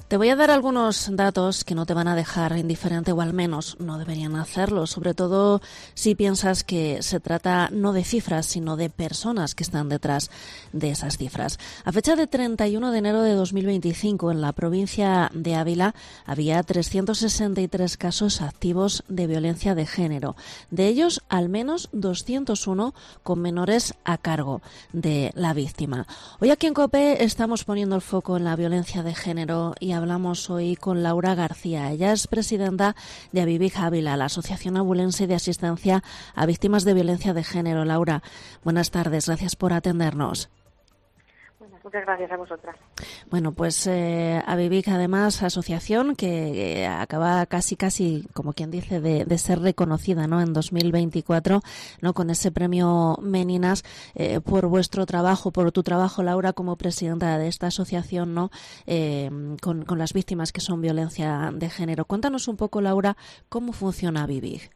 Te voy a dar algunos datos que no te van a dejar indiferente, o al menos no deberían hacerlo, sobre todo si piensas que se trata no de cifras, sino de personas que están detrás de esas cifras. A fecha de 31 de enero de 2025, en la provincia de Ávila había 363 casos activos de violencia de género. De ellos, al menos 201 con menores a cargo de la víctima. Hoy aquí en COPE estamos poniendo el foco en la violencia de género y hablamos hoy con Laura García. Ella es presidenta de Avivig Ávila, la Asociación Abulense de Asistencia a Víctimas de Violencia de Género. Laura, buenas tardes, gracias por atendernos. Muchas gracias a vosotras. Bueno, pues Avivig, además, asociación que acaba casi, como quien dice, de ser reconocida, ¿no?, en 2024, ¿no?, con ese premio Meninas por vuestro trabajo, por tu trabajo, Laura, como presidenta de esta asociación, ¿no?, con las víctimas que son violencia de género. Cuéntanos un poco, Laura, cómo funciona Avivig.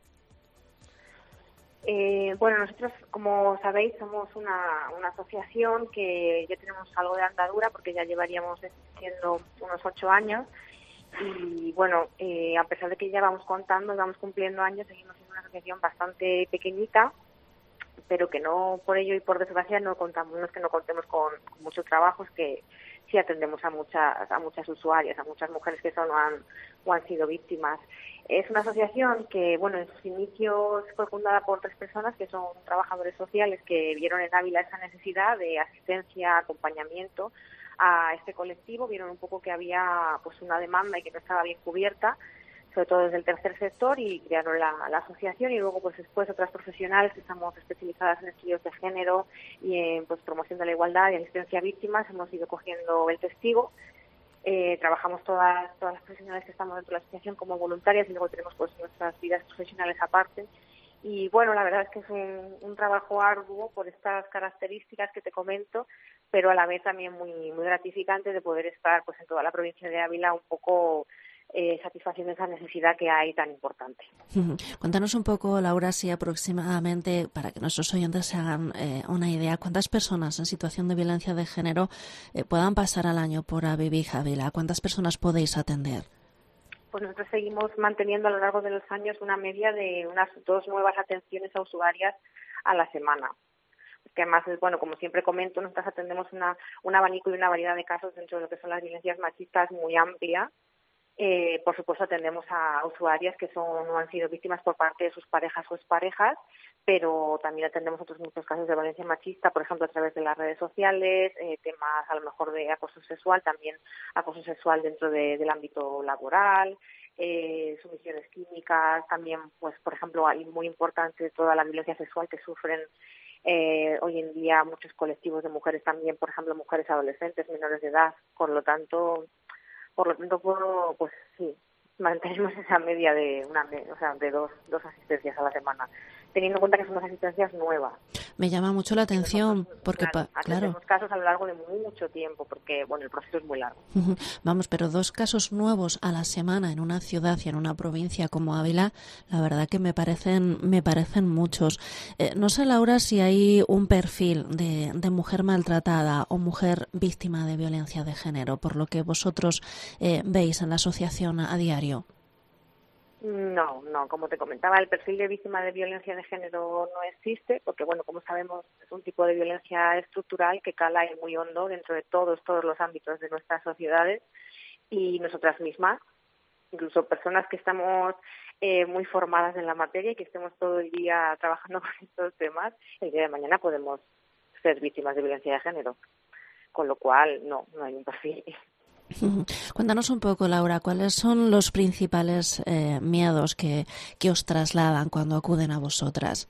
Bueno, nosotros, como sabéis, somos una asociación que ya tenemos algo de andadura porque ya llevaríamos existiendo unos 8 años y, bueno, a pesar de que ya vamos cumpliendo años, seguimos siendo una asociación bastante pequeñita, pero que no por ello y por desgracia no es que no contemos con mucho trabajo, es que sí atendemos a muchas usuarias, a muchas mujeres que son o han sido víctimas. Es una asociación que, bueno, en sus inicios fue fundada por 3 personas que son trabajadores sociales que vieron en Ávila esa necesidad de asistencia, acompañamiento a este colectivo, vieron un poco que había pues una demanda y que no estaba bien cubierta, sobre todo desde el tercer sector, y crearon la asociación. Y luego pues después otras profesionales que estamos especializadas en estudios de género y en pues promoción de la igualdad y asistencia a víctimas hemos ido cogiendo el testigo. Trabajamos todas las profesionales que estamos dentro de la asociación como voluntarias y luego tenemos pues nuestras vidas profesionales aparte. Y bueno, la verdad es que es un trabajo arduo por estas características que te comento, pero a la vez también muy gratificante de poder estar pues en toda la provincia de Ávila un poco satisfaciendo esa necesidad que hay tan importante. Cuéntanos un poco, Laura, si aproximadamente, para que nuestros oyentes se hagan una idea, cuántas personas en situación de violencia de género puedan pasar al año por Avivig Ávila. ¿Cuántas personas podéis atender? Pues nosotros seguimos manteniendo a lo largo de los años una media de unas 2 nuevas atenciones a usuarias a la semana. Que además, bueno, como siempre comento, nosotros atendemos un abanico y una variedad de casos dentro de lo que son las violencias machistas muy amplia. Por supuesto, atendemos a usuarias que no han sido víctimas por parte de sus parejas o exparejas, pero también atendemos otros muchos casos de violencia machista, por ejemplo, a través de las redes sociales, temas a lo mejor de acoso sexual, también acoso sexual dentro del ámbito laboral, sumisiones químicas, también, pues, por ejemplo, hay muy importante toda la violencia sexual que sufren hoy en día muchos colectivos de mujeres también, por ejemplo, mujeres adolescentes, menores de edad. Por lo tanto, pues sí, mantenemos esa media de dos asistencias a la semana, teniendo en cuenta que son 2 asistencias nuevas. Me llama mucho la atención porque, atendemos casos a lo largo de mucho tiempo porque, bueno, el proceso es muy largo. Vamos, pero 2 casos nuevos a la semana en una ciudad y en una provincia como Ávila, la verdad que me parecen muchos. No sé, Laura, si hay un perfil de mujer maltratada o mujer víctima de violencia de género, por lo que vosotros veis en la asociación a diario. No, como te comentaba, el perfil de víctima de violencia de género no existe, porque, bueno, como sabemos, es un tipo de violencia estructural que cala muy hondo dentro de todos los ámbitos de nuestras sociedades y nosotras mismas, incluso personas que estamos muy formadas en la materia y que estemos todo el día trabajando con estos temas, el día de mañana podemos ser víctimas de violencia de género, con lo cual no hay un perfil. Cuéntanos un poco, Laura, ¿cuáles son los principales miedos que os trasladan cuando acuden a vosotras?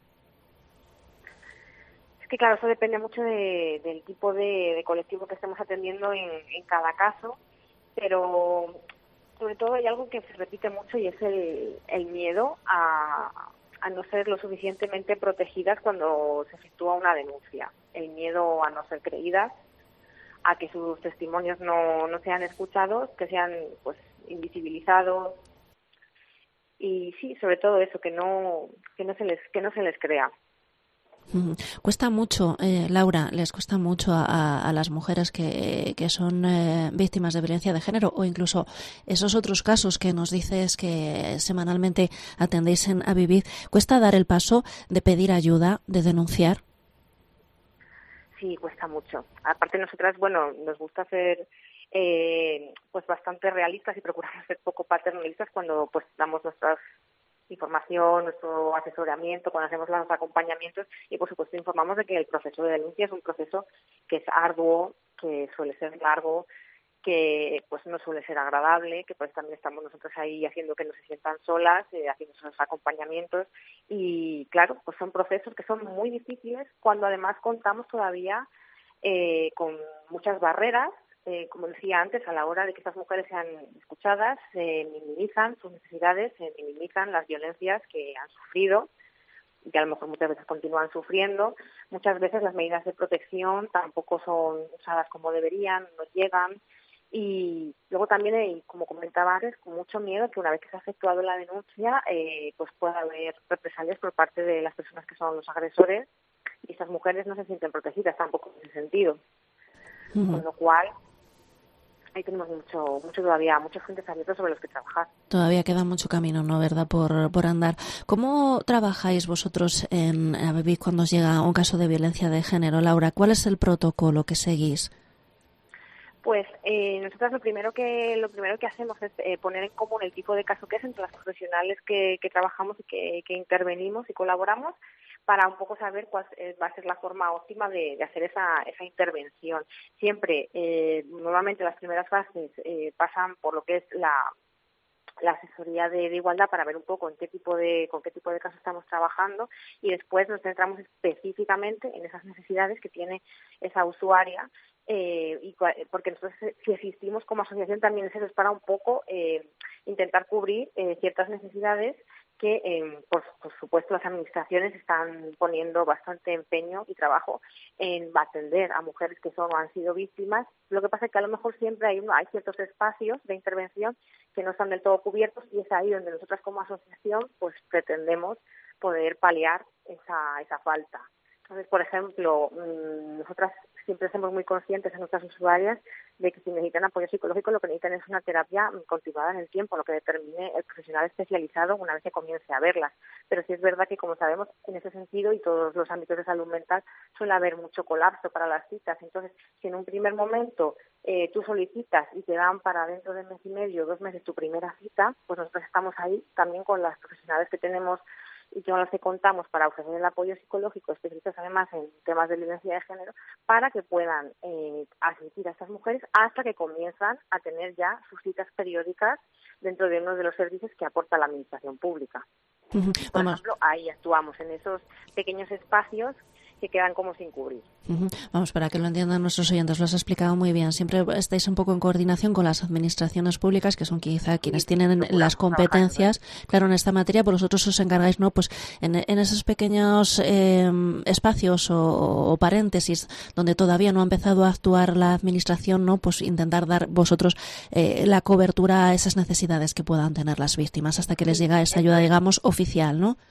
Es que, claro, eso depende mucho del tipo de colectivo que estemos atendiendo en cada caso, pero sobre todo hay algo que se repite mucho y es el miedo a no ser lo suficientemente protegidas cuando se efectúa una denuncia, el miedo a no ser creídas, a que sus testimonios no sean escuchados, que sean pues invisibilizados y sí, sobre todo eso, que no se les crea. Cuesta mucho, Laura, les cuesta mucho a las mujeres que son víctimas de violencia de género, o incluso esos otros casos que nos dices que semanalmente atendéis en A Vivir. ¿Cuesta dar el paso de pedir ayuda, de denunciar? Sí, cuesta mucho. Aparte nosotras, bueno, nos gusta ser pues bastante realistas y procuramos ser poco paternalistas cuando pues damos nuestra información, nuestro asesoramiento, cuando hacemos los acompañamientos y por supuesto informamos de que el proceso de denuncia es un proceso que es arduo, que suele ser largo, que pues no suele ser agradable, que pues también estamos nosotros ahí haciendo que no se sientan solas, haciendo esos acompañamientos y claro, pues son procesos que son muy difíciles cuando además contamos todavía con muchas barreras, como decía antes, a la hora de que estas mujeres sean escuchadas, se minimizan sus necesidades, se minimizan las violencias que han sufrido y que a lo mejor muchas veces continúan sufriendo. Muchas veces las medidas de protección tampoco son usadas como deberían, no llegan. Y luego también, como comentaba antes, con mucho miedo que una vez que se ha efectuado la denuncia, pues pueda haber represalias por parte de las personas que son los agresores y estas mujeres no se sienten protegidas tampoco en ese sentido. Con lo cual, ahí tenemos mucho todavía, muchos frentes abiertos sobre los que trabajar. Todavía queda mucho camino, ¿no? ¿Verdad? Por andar. ¿Cómo trabajáis vosotros en A Vivir cuando os llega un caso de violencia de género, Laura? ¿Cuál es el protocolo que seguís? Pues nosotras lo primero que hacemos es poner en común el tipo de caso que es entre las profesionales que trabajamos y que intervenimos y colaboramos para un poco saber cuál va a ser la forma óptima de hacer esa intervención. Siempre, normalmente las primeras fases pasan por lo que es la asesoría de igualdad para ver un poco con qué tipo de casos estamos trabajando y después nos centramos específicamente en esas necesidades que tiene esa usuaria porque nosotros si existimos como asociación también es eso, es para un poco intentar cubrir ciertas necesidades que por supuesto las administraciones están poniendo bastante empeño y trabajo en atender a mujeres que son o han sido víctimas. Lo que pasa es que a lo mejor siempre hay ciertos espacios de intervención que no están del todo cubiertos y es ahí donde nosotras como asociación pues pretendemos poder paliar esa falta. Entonces, por ejemplo, nosotras siempre somos muy conscientes a nuestras usuarias de que si necesitan apoyo psicológico lo que necesitan es una terapia continuada en el tiempo, lo que determine el profesional especializado una vez que comience a verlas. Pero sí es verdad que, como sabemos, en ese sentido y todos los ámbitos de salud mental suele haber mucho colapso para las citas. Entonces, si en un primer momento tú solicitas y te dan para dentro de mes y medio, 2 meses tu primera cita, pues nosotros estamos ahí también con las profesionales que tenemos y con las que contamos para ofrecer el apoyo psicológico, especialistas además en temas de violencia de género, para que puedan asistir a estas mujeres hasta que comienzan a tener ya sus citas periódicas dentro de uno de los servicios que aporta la administración pública. Por ejemplo, ahí actuamos en esos pequeños espacios que quedan como sin cubrir. Vamos, para que lo entiendan nuestros oyentes, lo has explicado muy bien. Siempre estáis un poco en coordinación con las administraciones públicas, que son quizá quienes tienen las competencias, claro, en esta materia, pero vosotros os encargáis, ¿no? Pues en esos pequeños espacios o paréntesis donde todavía no ha empezado a actuar la administración, ¿no? Pues intentar dar vosotros la cobertura a esas necesidades que puedan tener las víctimas hasta que les llega esa ayuda, digamos, oficial, ¿no?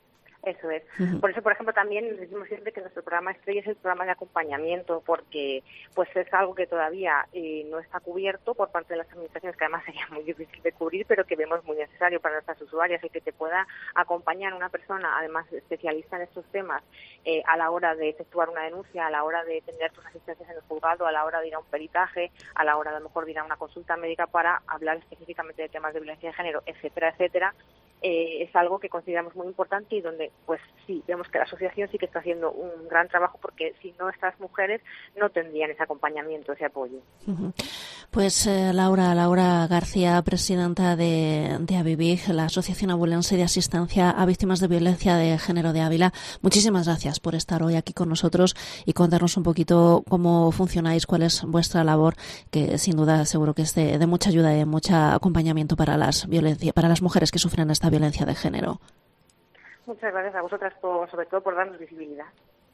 Eso es. Por eso, por ejemplo, también decimos siempre que nuestro programa estrella es el programa de acompañamiento, porque pues es algo que todavía no está cubierto por parte de las administraciones, que además sería muy difícil de cubrir, pero que vemos muy necesario para nuestras usuarias, el que te pueda acompañar una persona, además especialista en estos temas, a la hora de efectuar una denuncia, a la hora de tener tus asistencias en el juzgado, a la hora de ir a un peritaje, a la hora de a lo mejor de ir a una consulta médica para hablar específicamente de temas de violencia de género, etcétera, etcétera. Es algo que consideramos muy importante y donde, pues sí, vemos que la asociación sí que está haciendo un gran trabajo porque si no, estas mujeres no tendrían ese acompañamiento, ese apoyo. Pues Laura García, presidenta de A Vivir, la Asociación Abulense de Asistencia a Víctimas de Violencia de Género de Ávila, muchísimas gracias por estar hoy aquí con nosotros y contarnos un poquito cómo funcionáis, cuál es vuestra labor, que sin duda seguro que es de mucha ayuda y de mucho acompañamiento para las mujeres que sufren esta violencia de género. Muchas gracias a vosotras, sobre todo por darnos visibilidad.